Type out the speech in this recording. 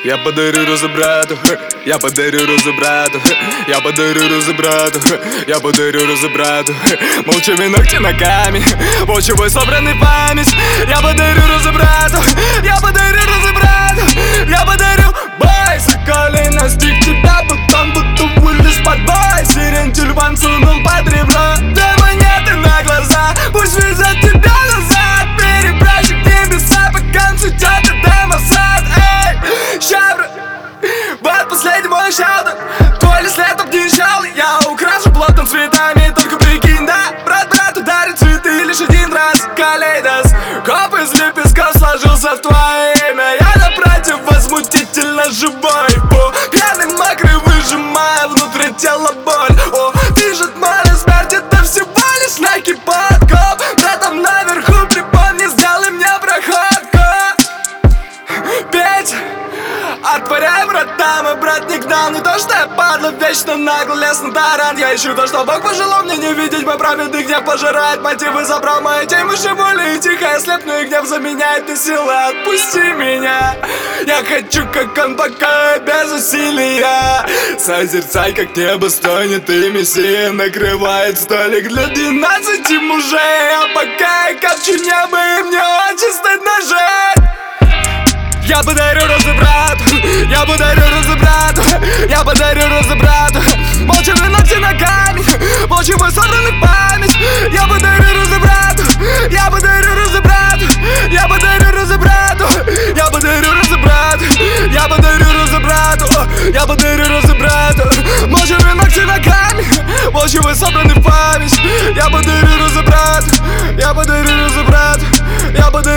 Я подарю розу брату, я подарю розу брату, я подарю розу брату, я подарю розу брату. Молчаві ногті на камінь, мовчавий собраний пам'ять. Я подарю розу брату, я подарю розу брату, я подарю бой. Заколи настиг тебя, потом будто вылез под бой. Сирен тюльпан сунул под ребро, да монеты на глаза. Пусть везет тебя назад, перебращик небеса, по концу тётка демосад. Щавры, вот последний мой шаутер. Твой след обнищал, я украшу плотным цветами. Только прикинь, да, брат брату дарит цветы лишь один раз. Калейдос, коп из лепестков сложился в твое имя. Я напротив возмутительно живой. По пьяный мокрый выжимая внутри тела боль. О, движет море смерть, это всего лишь легкий подкоп. Братом наверху припомни, сделай мне проходку. Петь, отворяй врата, мой брат не гнал. Не то, что я падла, вечно нагло лез на таран. Я ищу то, что Бог пожелал мне не видеть. Мой праведный гнев пожирает мотивы, забрал мои тень. Выше воли и тихо я слепну, и гнев заменяет и силы. Отпусти меня, я хочу, как он, пока без усилия. Созерцай, как небо стонет, и Мессия накрывает столик для 12 мужей. А пока я копчу небо, и мне очень стыдно жить. Я подарю розу брату, я подарю розу брату, я подарю розу брату. Молчаві ногті на камінь, молчавий собраний пам'ять. Я подарю розу брату, я подарю розу брату, я подарю розу брату, я подарю розу брату, я подарю розу брату, я подарю розу брату. Молчаві ногті на камінь, молчавий собраний пам'ять. Я подарю розу брату, я подарю розу брату, я подарю